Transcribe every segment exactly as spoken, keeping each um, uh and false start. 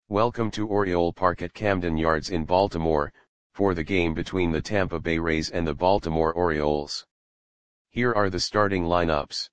Welcome to Oriole Park at Camden Yards in Baltimore, for the game between the Tampa Bay Rays and the Baltimore Orioles. Here are the starting lineups.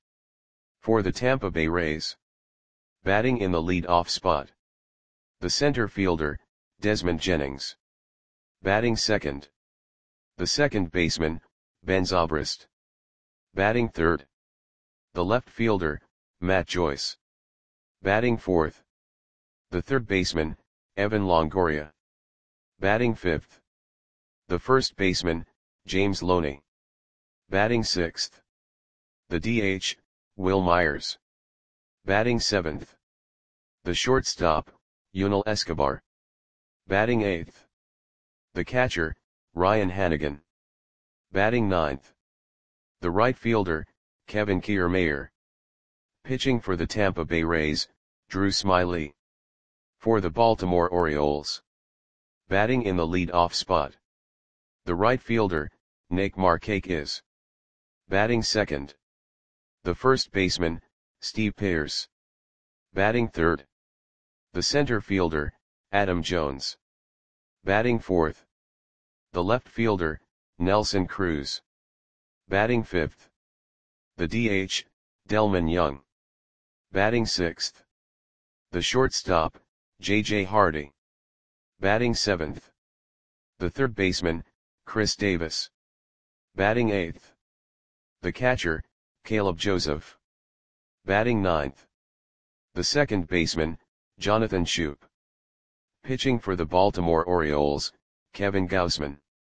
For the Tampa Bay Rays. Batting in the lead-off spot. The center fielder, Desmond Jennings. Batting second. The second baseman, Ben Zobrist. Batting third. The left fielder, Matt Joyce. Batting fourth. The third baseman, Evan Longoria. Batting fifth. The first baseman, James Loney. Batting sixth. The D H, Wil Myers. Batting seventh. The shortstop, Yunel Escobar. Batting eighth. The catcher, Ryan Hanigan. Batting ninth. The right fielder, Kevin Kiermaier. Pitching for the Tampa Bay Rays, Drew Smyly. For the Baltimore Orioles. Batting in the lead-off spot. The right fielder, Nick Markakis. Batting second. The first baseman, Steve Pearce. Batting third. The center fielder, Adam Jones. Batting fourth. The left fielder, Nelson Cruz. Batting fifth. The D H, Delmon Young. Batting sixth. The shortstop, J J Hardy. Batting seventh. The third baseman, Chris Davis. Batting eighth. The catcher, Caleb Joseph. Batting ninth. The second baseman, Jonathan Schoop. Pitching for the Baltimore Orioles, Kevin Gausman.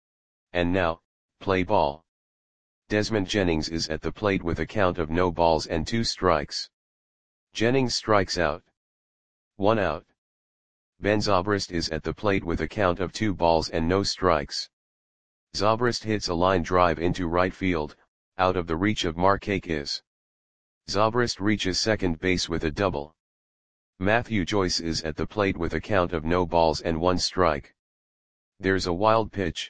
And now, play ball. Desmond Jennings is at the plate with a count of no balls and two strikes. Jennings strikes out. One out. Ben Zobrist is at the plate with a count of two balls and no strikes. Zobrist hits a line drive into right field, out of the reach of Markakis. Zobrist reaches second base with a double. Matthew Joyce is at the plate with a count of no balls and one strike. There's a wild pitch.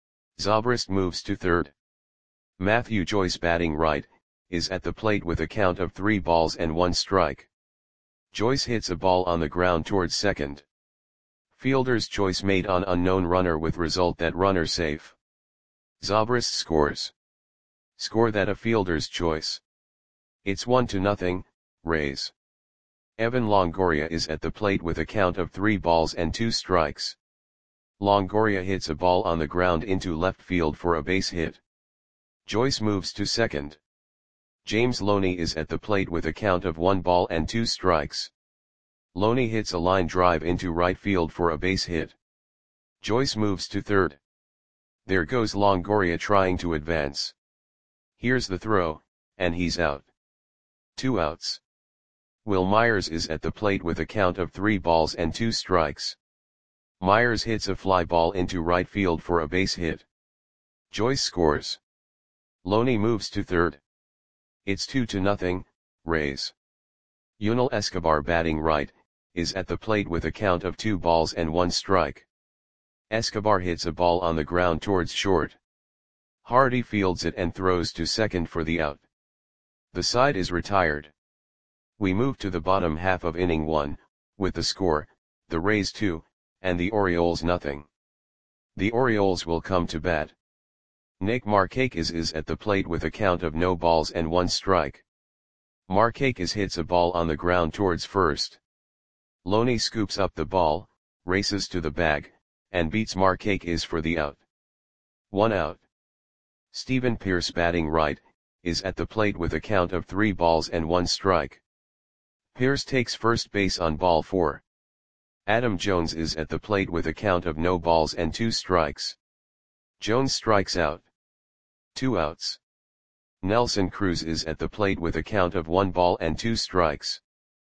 Zobrist moves to third. Matthew Joyce, batting right, is at the plate with a count of three balls and one strike. Joyce hits a ball on the ground towards second. Fielder's choice made on unknown runner with result that runner safe. Zobrist scores. Score that a fielder's choice. It's one to nothing, Rays. Evan Longoria is at the plate with a count of three balls and two strikes. Longoria hits a ball on the ground into left field for a base hit. Joyce moves to second. James Loney is at the plate with a count of one ball and two strikes. Loney hits a line drive into right field for a base hit. Joyce moves to third. There goes Longoria trying to advance. Here's the throw, and he's out. Two outs. Wil Myers is at the plate with a count of three balls and two strikes. Myers hits a fly ball into right field for a base hit. Joyce scores. Loney moves to third. It's two to nothing, Rays. Yunel Escobar, batting right, is at the plate with a count of two balls and one strike. Escobar hits a ball on the ground towards short. Hardy fields it and throws to second for the out. The side is retired. We move to the bottom half of inning one, with the score, the Rays two, and the Orioles nothing. The Orioles will come to bat. Nick Markakis is at the plate with a count of no balls and one strike. Markakis hits a ball on the ground towards first. Loney scoops up the ball, races to the bag, and beats Markakis for the out. One out. Stephen Pearce, batting right, is at the plate with a count of three balls and one strike. Pearce takes first base on ball four. Adam Jones is at the plate with a count of no balls and two strikes. Jones strikes out. Two outs. Nelson Cruz is at the plate with a count of one ball and two strikes.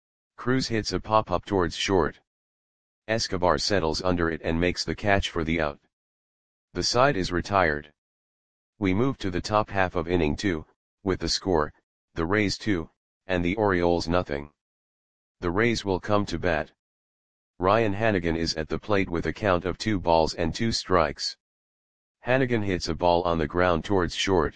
Cruz hits a pop-up towards short. Escobar settles under it and makes the catch for the out. The side is retired. We move to the top half of inning two, with the score, the Rays two, and the Orioles nothing. The Rays will come to bat. Ryan Hanigan is at the plate with a count of two balls and two strikes. Hanigan hits a ball on the ground towards short.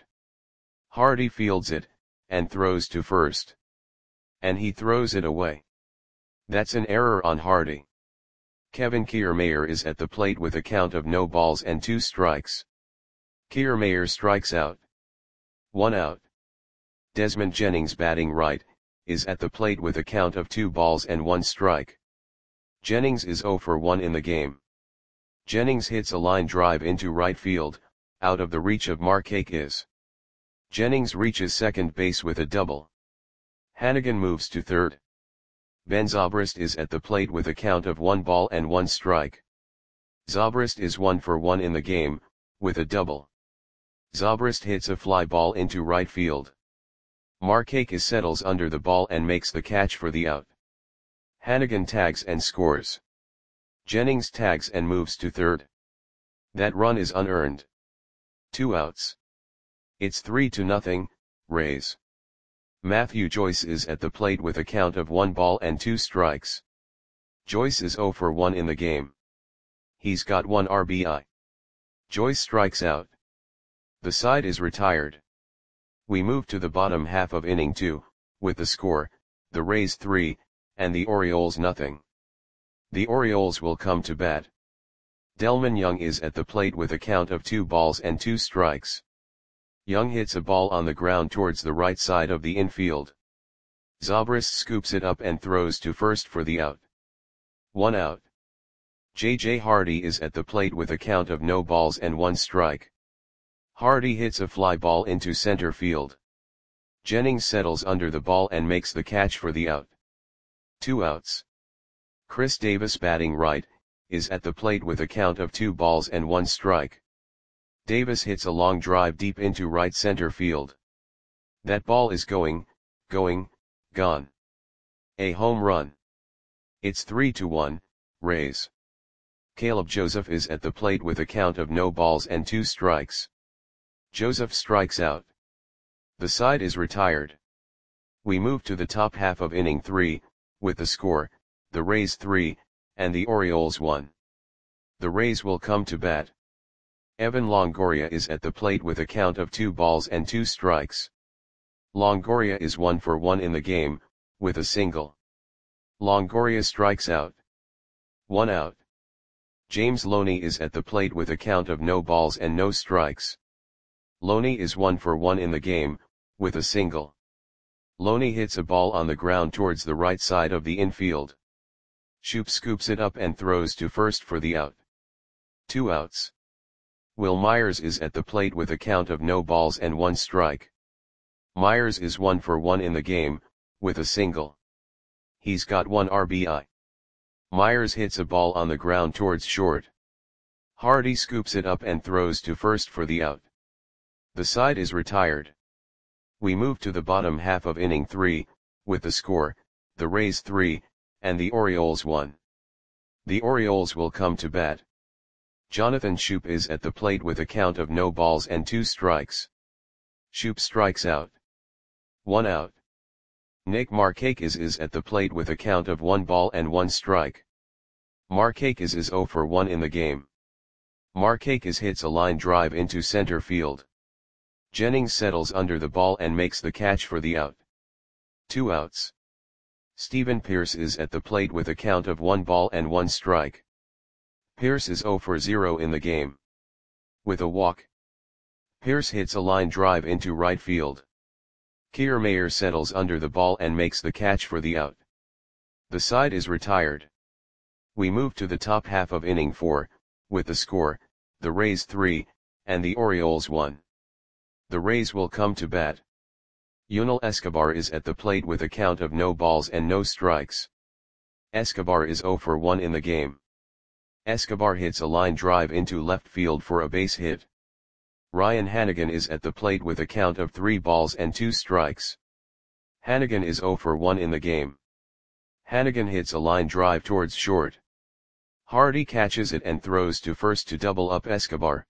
Hardy fields it, and throws to first. And he throws it away. That's an error on Hardy. Kevin Kiermaier is at the plate with a count of no balls and two strikes. Kiermaier strikes out. One out. Desmond Jennings, batting right, is at the plate with a count of two balls and one strike. Jennings is zero for one in the game. Jennings hits a line drive into right field, out of the reach of Markakis. Jennings reaches second base with a double. Hannigan moves to third. Ben Zobrist is at the plate with a count of one ball and one strike. Zobrist is one for one in the game, with a double. Zobrist hits a fly ball into right field. Markakis settles under the ball and makes the catch for the out. Hannigan tags and scores. Jennings tags and moves to third. That run is unearned. Two outs. It's three to nothing, Rays. Matthew Joyce is at the plate with a count of one ball and two strikes. Joyce is zero for one in the game. He's got one R B I. Joyce strikes out. The side is retired. We move to the bottom half of inning two, with the score, the Rays three, and the Orioles nothing. The Orioles will come to bat. Delmon Young is at the plate with a count of two balls and two strikes. Young hits a ball on the ground towards the right side of the infield. Zobrist scoops it up and throws to first for the out. One out. J J Hardy is at the plate with a count of no balls and one strike. Hardy hits a fly ball into center field. Jennings settles under the ball and makes the catch for the out. Two outs. Chris Davis, batting right, is at the plate with a count of two balls and one strike. Davis hits a long drive deep into right center field. That ball is going, going, gone. A home run. It's three to one, Rays. Caleb Joseph is at the plate with a count of no balls and two strikes. Joseph strikes out. The side is retired. We move to the top half of inning three, with the score, the Rays three, and the Orioles one. The Rays will come to bat. Evan Longoria is at the plate with a count of two balls and two strikes. Longoria is one for one in the game, with a single. Longoria strikes out. One out. James Loney is at the plate with a count of no balls and no strikes. Loney is one for one in the game, with a single. Loney hits a ball on the ground towards the right side of the infield. Shoop scoops it up and throws to first for the out. Two outs. Will Myers is at the plate with a count of no balls and one strike. Myers is one for one in the game, with a single. He's got one R B I. Myers hits a ball on the ground towards short. Hardy scoops it up and throws to first for the out. The side is retired. We move to the bottom half of inning three, with the score, the Rays three, and the Orioles one. The Orioles will come to bat. Jonathan Schoop is at the plate with a count of no balls and two strikes. Schoop strikes out. One out. Nick Markakis is at the plate with a count of one ball and one strike. Markakis is zero for one in the game. Markakis hits a line drive into center field. Jennings settles under the ball and makes the catch for the out. Two outs. Stephen Pearce is at the plate with a count of one ball and one strike. Pearce is zero for zero in the game. With a walk. Pearce hits a line drive into right field. Kiermaier settles under the ball and makes the catch for the out. The side is retired. We move to the top half of inning four, with the score, the Rays three, and the Orioles one. The Rays will come to bat. Yunel Escobar is at the plate with a count of no balls and no strikes. Escobar is zero for one in the game. Escobar hits a line drive into left field for a base hit. Ryan Hannigan is at the plate with a count of three balls and two strikes. Hannigan is zero for one in the game. Hannigan hits a line drive towards short. Hardy catches it and throws to first to double up Escobar.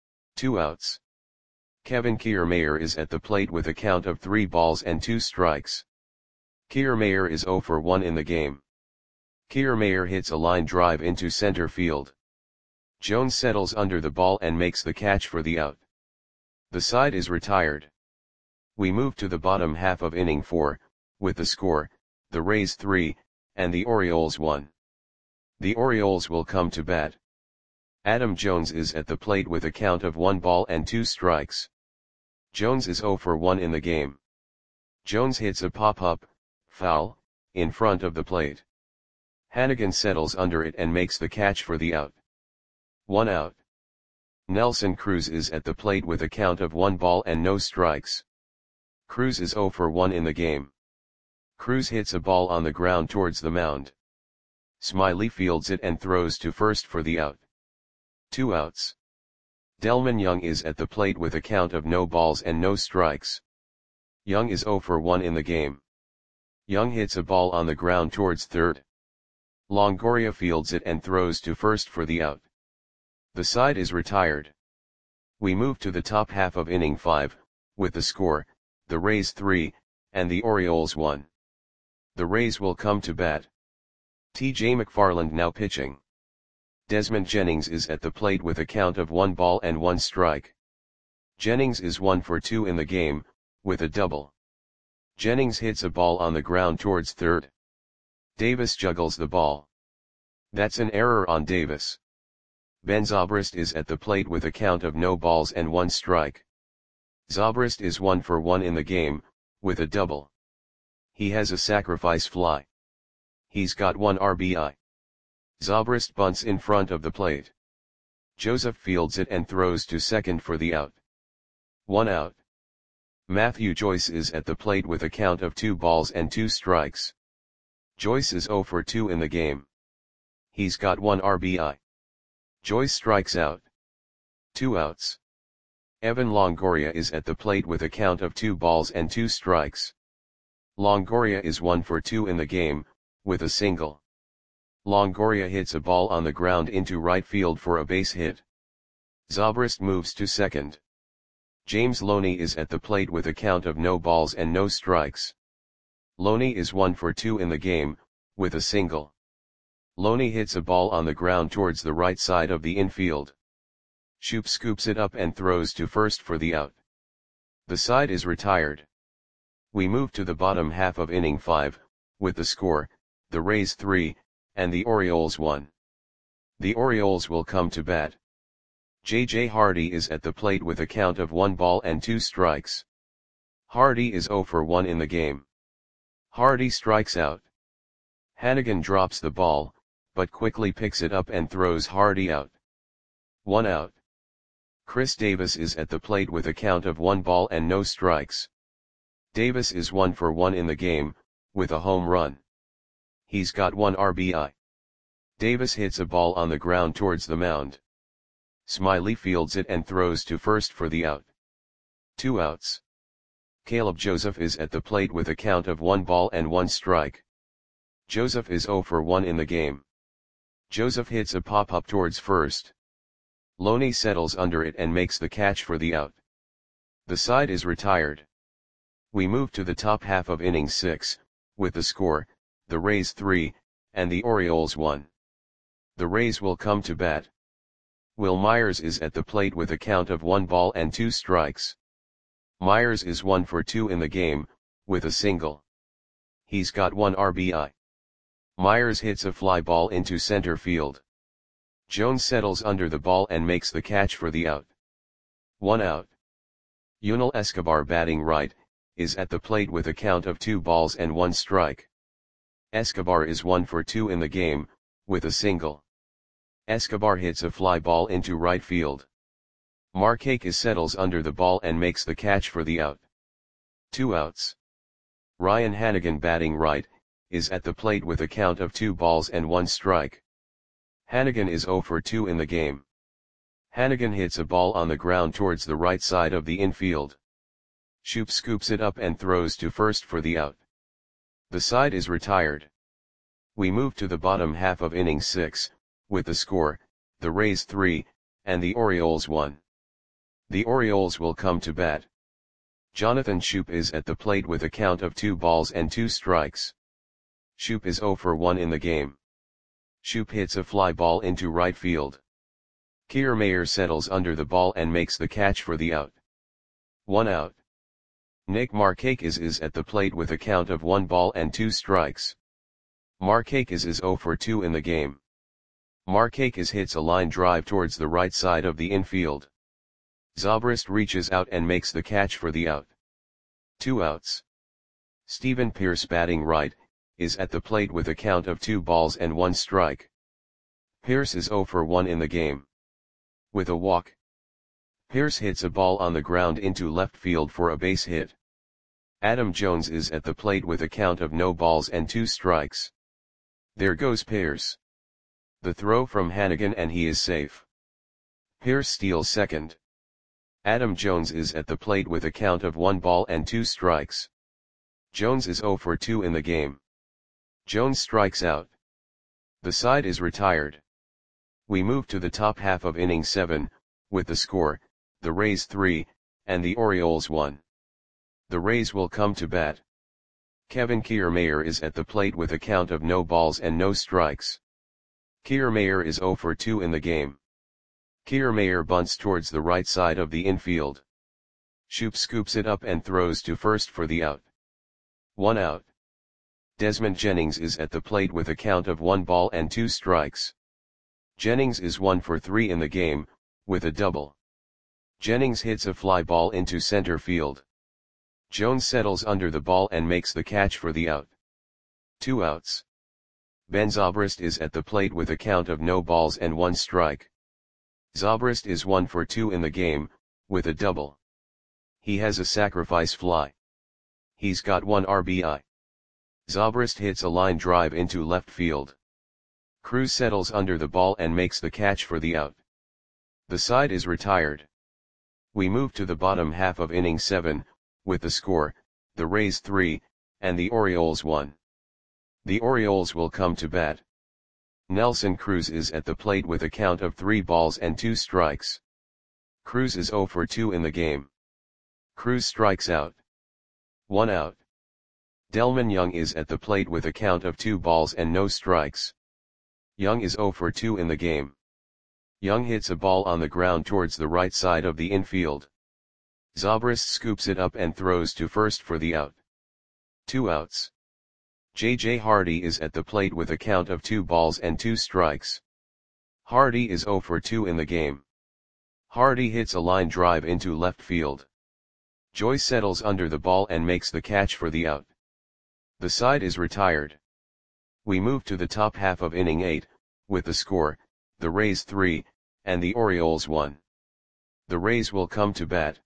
Two outs. Kevin Kiermaier is at the plate with a count of three balls and two strikes. Kiermaier is zero for one in the game. Kiermaier hits a line drive into center field. Jones settles under the ball and makes the catch for the out. The side is retired. We move to the bottom half of inning four, with the score, the Rays three, and the Orioles one. The Orioles will come to bat. Adam Jones is at the plate with a count of one ball and two strikes. Jones is zero for one in the game. Jones hits a pop-up, foul, in front of the plate. Hannigan settles under it and makes the catch for the out. One out. Nelson Cruz is at the plate with a count of one ball and no strikes. Cruz is zero for one in the game. Cruz hits a ball on the ground towards the mound. Smiley fields it and throws to first for the out. Two outs. Delmon Young is at the plate with a count of no balls and no strikes. Young is zero for one in the game. Young hits a ball on the ground towards third. Longoria fields it and throws to first for the out. The side is retired. We move to the top half of inning five, with the score, the Rays three, and the Orioles one. The Rays will come to bat. T J McFarland now pitching. Desmond Jennings is at the plate with a count of one ball and one strike. Jennings is one for two in the game, with a double. Jennings hits a ball on the ground towards third. Davis juggles the ball. That's an error on Davis. Ben Zobrist is at the plate with a count of no balls and one strike. Zobrist is one for one in the game, with a double. He has a sacrifice fly. He's got one R B I. Zobrist bunts in front of the plate. Joseph fields it and throws to second for the out. One out. Matthew Joyce is at the plate with a count of two balls and two strikes. Joyce is zero for two in the game. He's got one R B I. Joyce strikes out. Two outs. Evan Longoria is at the plate with a count of two balls and two strikes. Longoria is one for two in the game, with a single. Longoria hits a ball on the ground into right field for a base hit. Zobrist moves to second. James Loney is at the plate with a count of no balls and no strikes. Loney is one for two in the game, with a single. Loney hits a ball on the ground towards the right side of the infield. Shoop scoops it up and throws to first for the out. The side is retired. We move to the bottom half of inning five, with the score, the Rays three, and the Orioles one. The Orioles will come to bat. J J Hardy is at the plate with a count of one ball and two strikes. Hardy is zero for one in the game. Hardy strikes out. Hannigan drops the ball, but quickly picks it up and throws Hardy out. One out. Chris Davis is at the plate with a count of one ball and no strikes. Davis is one for one in the game, with a home run. He's got one R B I. Davis hits a ball on the ground towards the mound. Smiley fields it and throws to first for the out. Two outs. Caleb Joseph is at the plate with a count of one ball and one strike. Joseph is zero for one in the game. Joseph hits a pop-up towards first. Loney settles under it and makes the catch for the out. The side is retired. We move to the top half of inning six, with the score, the Rays three, and the Orioles one. The Rays will come to bat. Will Myers is at the plate with a count of one ball and two strikes. Myers is one for two in the game, with a single. He's got one R B I. Myers hits a fly ball into center field. Jones settles under the ball and makes the catch for the out. One out. Yunel Escobar batting right, is at the plate with a count of two balls and one strike. Escobar is one for two in the game, with a single. Escobar hits a fly ball into right field. Markakis settles under the ball and makes the catch for the out. Two outs. Ryan Hannigan batting right, is at the plate with a count of two balls and one strike. Hannigan is zero for two in the game. Hannigan hits a ball on the ground towards the right side of the infield. Shoop scoops it up and throws to first for the out. The side is retired. We move to the bottom half of inning six, with the score, the Rays three, and the Orioles one. The Orioles will come to bat. Jonathan Shoop is at the plate with a count of two balls and two strikes. Shoop is zero for one in the game. Shoop hits a fly ball into right field. Kiermaier settles under the ball and makes the catch for the out. One out. Nick Markakis is at the plate with a count of one ball and two strikes. Markakis is zero for two in the game. Markakis hits a line drive towards the right side of the infield. Zobrist reaches out and makes the catch for the out. Two outs. Stephen Pearce, batting right, is at the plate with a count of two balls and one strike. Pearce is oh for one in the game. With a walk, Pearce hits a ball on the ground into left field for a base hit. Adam Jones is at the plate with a count of no balls and two strikes. There goes Pearce. The throw from Hannigan and he is safe. Pearce steals second. Adam Jones is at the plate with a count of one ball and two strikes. Jones is oh for two in the game. Jones strikes out. The side is retired. We move to the top half of inning seven, with the score, the Rays three, and the Orioles one. The Rays will come to bat. Kevin Kiermaier is at the plate with a count of no balls and no strikes. Kiermaier is oh for two in the game. Kiermaier bunts towards the right side of the infield. Shoop scoops it up and throws to first for the out. One out. Desmond Jennings is at the plate with a count of one ball and two strikes. Jennings is one for three in the game, with a double. Jennings hits a fly ball into center field. Jones settles under the ball and makes the catch for the out. Two outs. Ben Zobrist is at the plate with a count of no balls and one strike. Zobrist is one for two in the game, with a double. He has a sacrifice fly. He's got one R B I. Zobrist hits a line drive into left field. Cruz settles under the ball and makes the catch for the out. The side is retired. We move to the bottom half of inning seven, with the score, the Rays three, and the Orioles one. The Orioles will come to bat. Nelson Cruz is at the plate with a count of three balls and two strikes. Cruz is oh for two in the game. Cruz strikes out. One out. Delmon Young is at the plate with a count of two balls and no strikes. Young is oh for two in the game. Young hits a ball on the ground towards the right side of the infield. Zobrist scoops it up and throws to first for the out. Two outs. J J Hardy is at the plate with a count of two balls and two strikes. Hardy is oh for two in the game. Hardy hits a line drive into left field. Joyce settles under the ball and makes the catch for the out. The side is retired. We move to the top half of inning eight, with the score, the Rays three, and the Orioles one. The Rays will come to bat.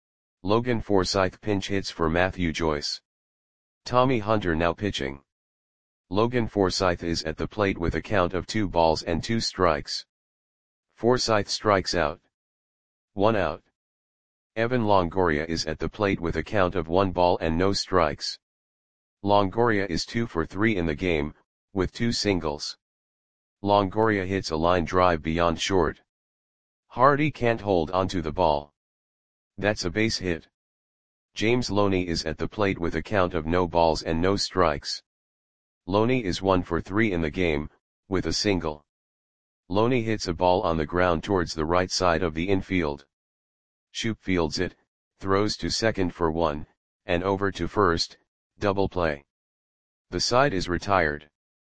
Logan Forsythe pinch hits for Matthew Joyce. Tommy Hunter now pitching. Logan Forsythe is at the plate with a count of two balls and two strikes. Forsythe strikes out. One out. Evan Longoria is at the plate with a count of one ball and no strikes. Longoria is two for three in the game, with two singles. Longoria hits a line drive beyond short. Hardy can't hold onto the ball. That's a base hit. James Loney is at the plate with a count of no balls and no strikes. Loney is one for three in the game, with a single. Loney hits a ball on the ground towards the right side of the infield. Shoop fields it, throws to second for one, and over to first, double play. The side is retired.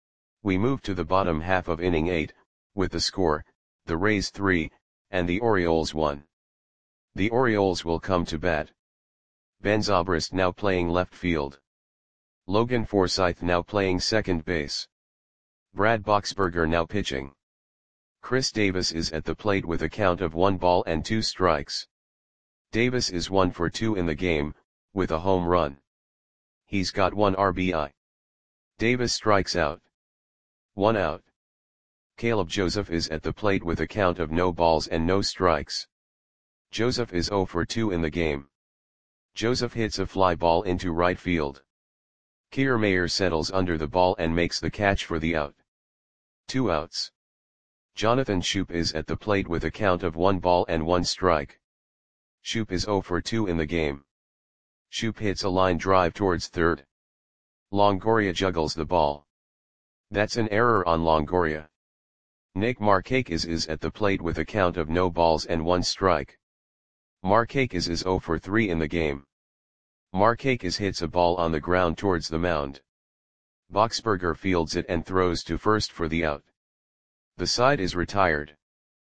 We move to the bottom half of inning eight, with the score, the Rays three, and the Orioles one. The Orioles will come to bat. Ben Zobrist now playing left field. Logan Forsythe now playing second base. Brad Boxberger now pitching. Chris Davis is at the plate with a count of one ball and two strikes. Davis is one for two in the game, with a home run. He's got one R B I. Davis strikes out. One out. Caleb Joseph is at the plate with a count of no balls and no strikes. Joseph is oh for two in the game. Joseph hits a fly ball into right field. Kiermaier settles under the ball and makes the catch for the out. Two outs. Jonathan Shoop is at the plate with a count of one ball and one strike. Shoop is oh for two in the game. Shoop hits a line drive towards third. Longoria juggles the ball. That's an error on Longoria. Nick Markakis is at the plate with a count of no balls and one strike. Markakis is oh for three in the game. Markakis hits a ball on the ground towards the mound. Boxberger fields it and throws to first for the out. The side is retired.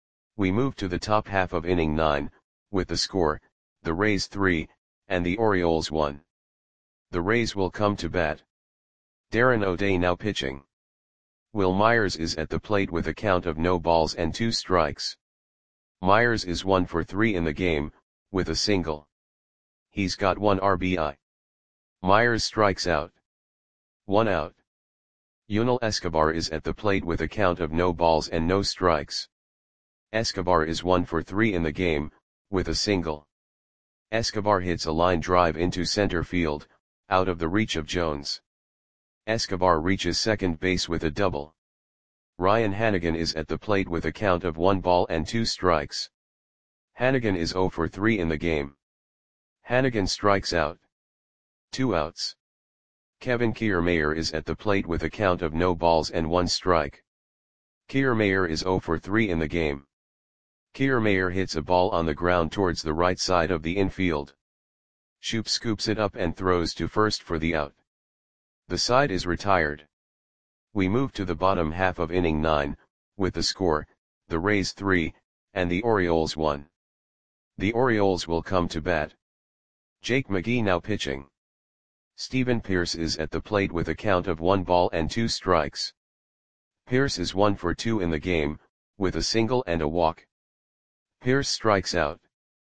We move to the top half of inning nine, with the score, the Rays three, and the Orioles one. The Rays will come to bat. Darren O'Day now pitching. Will Myers is at the plate with a count of no balls and two strikes. Myers is one for three in the game, with a single. He's got one R B I. Myers strikes out. One out. Yunel Escobar is at the plate with a count of no balls and no strikes. Escobar is one for three in the game, with a single. Escobar hits a line drive into center field, out of the reach of Jones. Escobar reaches second base with a double. Ryan Hanigan is at the plate with a count of one ball and two strikes. Hanigan is zero for three in the game. Hanigan strikes out. Two outs. Kevin Kiermaier is at the plate with a count of no balls and one strike. Kiermaier is zero for three in the game. Kiermaier hits a ball on the ground towards the right side of the infield. Shoop scoops it up and throws to first for the out. The side is retired. We move to the bottom half of inning nine, with the score, the Rays three, and the Orioles one. The Orioles will come to bat. Jake McGee now pitching. Stephen Pearce is at the plate with a count of one ball and two strikes. Pearce is one for two in the game, with a single and a walk. Pearce strikes out.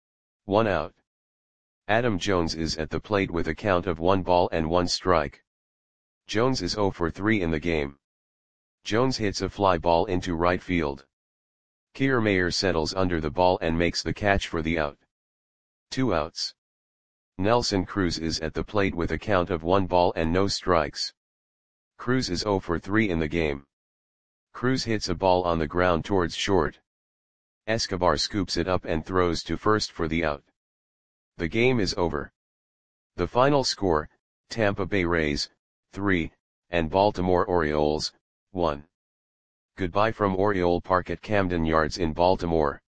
One out. Adam Jones is at the plate with a count of one ball and one strike. Jones is zero for three in the game. Jones hits a fly ball into right field. Kiermaier settles under the ball and makes the catch for the out. Two outs. Nelson Cruz is at the plate with a count of one ball and no strikes. Cruz is zero for three in the game. Cruz hits a ball on the ground towards short. Escobar scoops it up and throws to first for the out. The game is over. The final score, Tampa Bay Rays, three, and Baltimore Orioles, one. Goodbye from Oriole Park at Camden Yards in Baltimore.